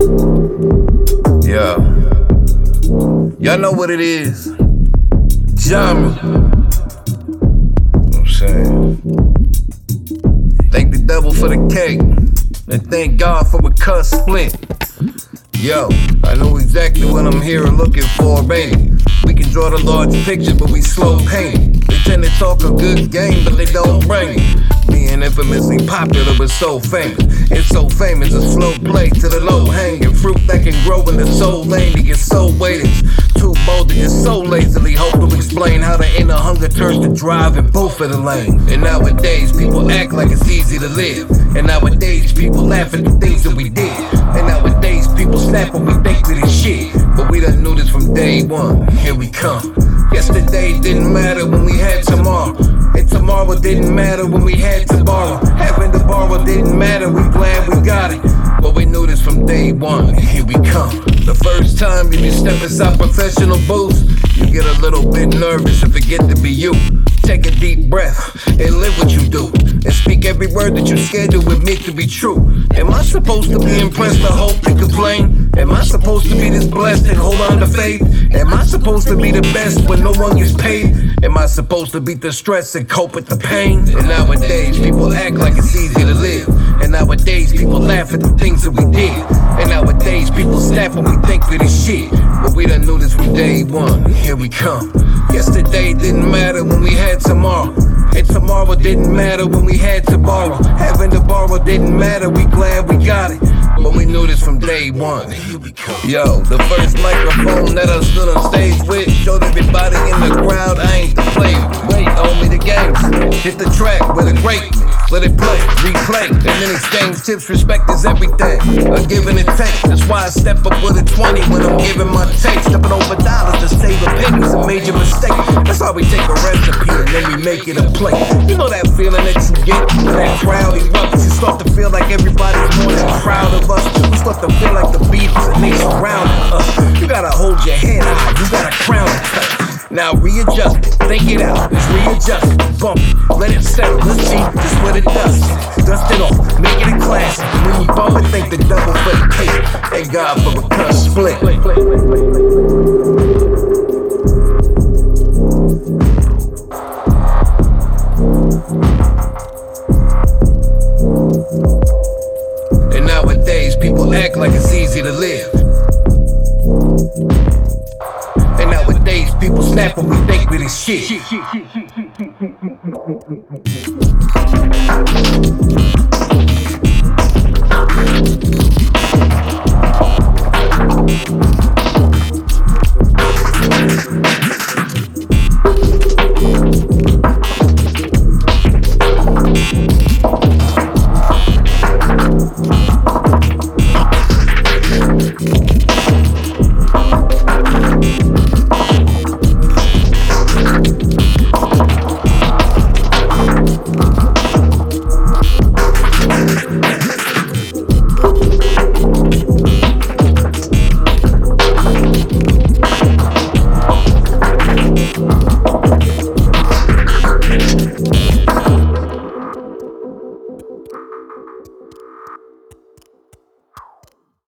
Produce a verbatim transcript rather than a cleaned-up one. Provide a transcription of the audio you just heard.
Yeah. Y'all know what it is. Jam. I'm saying. Thank the devil for the cake. And thank God for a cut split. Yo, I know exactly what I'm here looking for, baby. We can draw the large picture, but we slow paint. They tend to talk a good game, but they don't bring it. Being infamously popular but so famous. It's so famous, it's slow play to the low hanging fruit that can grow in the soul lane to get so weighted. Too bold to get so lazily hope to explain how the inner hunger turns to drive in both of the lanes. And nowadays people act like it's easy to live. And nowadays people laugh at the things that we did. And nowadays people snap when we think that it's shit. But we done knew this from day one. Here we come. Yesterday didn't matter when we had tomorrow. And tomorrow didn't matter when we had to borrow. Having to borrow didn't matter, we glad we got it. But we knew this from day one, here we come. The first time you step inside professional booths, you get a little bit nervous and forget to be you. Take a deep breath and live what you do. And speak every word that you're scared to admit to be true. Am I supposed to be impressed or hope and complain? Am I supposed to be this blessed and hold on to faith? Am I supposed to be the best when no one gets paid? Am I supposed to beat the stress and cope with the pain? And nowadays people act like it's easy to live. And nowadays people laugh at the things that we did. And nowadays people snap when we think that it's shit. But we done knew this from day one, here we come. Yesterday didn't matter when we had tomorrow. And tomorrow didn't matter when we had to borrow. Having to borrow didn't matter, we glad we got it. But we knew this from day one, here we come. Yo, the first microphone that I stood on stage with showed everybody in the crowd I ain't the player. Wait, owe me the games. Hit the track with a great let it play, replay, and then exchange tips. Respect is everything, a give and a take. That's why I step up with a twenty when I'm giving my take. Stepping over dollars to save a penny's a major mistake. That's why we take a recipe and then we make it a plate. You know that feeling that you get when that crowd erupts. You start to feel like everybody's more than proud of us. You start to feel like the Beatles and they surrounding us. You gotta hold your head high, you got a crown to touch. Now readjust it, think it out, let's readjust it, bump it, let it settle, let's see just what it does. Dust it off, make it a classic. When you bump it, think the double for the cake. Thank God for a cut split. And nowadays people act like it's easy to live. And nowadays people snap when we think with this shit.